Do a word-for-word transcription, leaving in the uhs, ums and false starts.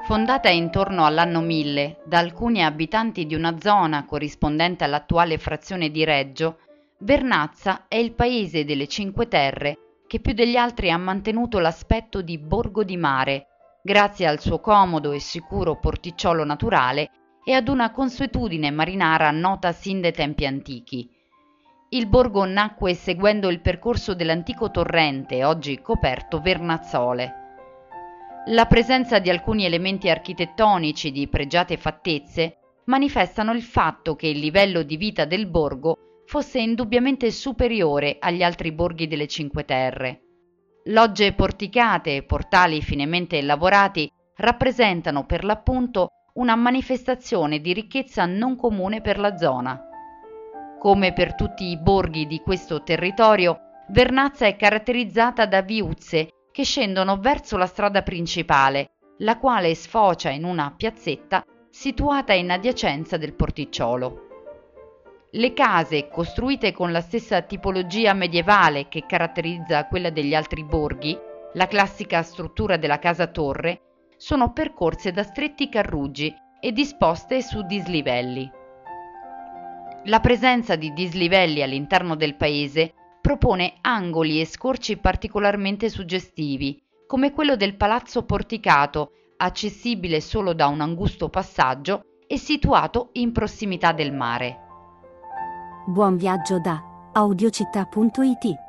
Fondata intorno all'anno mille da alcuni abitanti di una zona corrispondente all'attuale frazione di Reggio, Vernazza è il paese delle Cinque Terre che più degli altri ha mantenuto l'aspetto di borgo di mare, grazie al suo comodo e sicuro porticciolo naturale e ad una consuetudine marinara nota sin dai tempi antichi. Il borgo nacque seguendo il percorso dell'antico torrente, oggi coperto Vernazzole. La presenza di alcuni elementi architettonici di pregiate fattezze manifestano il fatto che il livello di vita del borgo fosse indubbiamente superiore agli altri borghi delle Cinque Terre. Logge porticate e portali finemente lavorati rappresentano per l'appunto una manifestazione di ricchezza non comune per la zona. Come per tutti i borghi di questo territorio, Vernazza è caratterizzata da viuzze che scendono verso la strada principale, la quale sfocia in una piazzetta situata in adiacenza del porticciolo. Le case, costruite con la stessa tipologia medievale che caratterizza quella degli altri borghi, la classica struttura della casa-torre, sono percorse da stretti carruggi e disposte su dislivelli. La presenza di dislivelli all'interno del paese propone angoli e scorci particolarmente suggestivi, come quello del Palazzo Porticato, accessibile solo da un angusto passaggio e situato in prossimità del mare. Buon viaggio da audiocittà punto it.